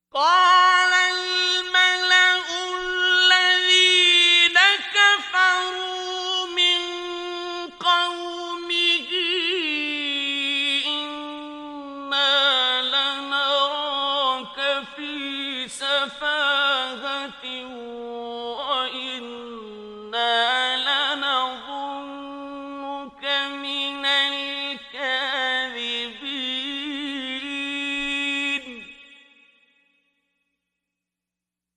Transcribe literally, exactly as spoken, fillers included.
قال الملأ الذين كفروا من قومه إنا لنراك في سفاهة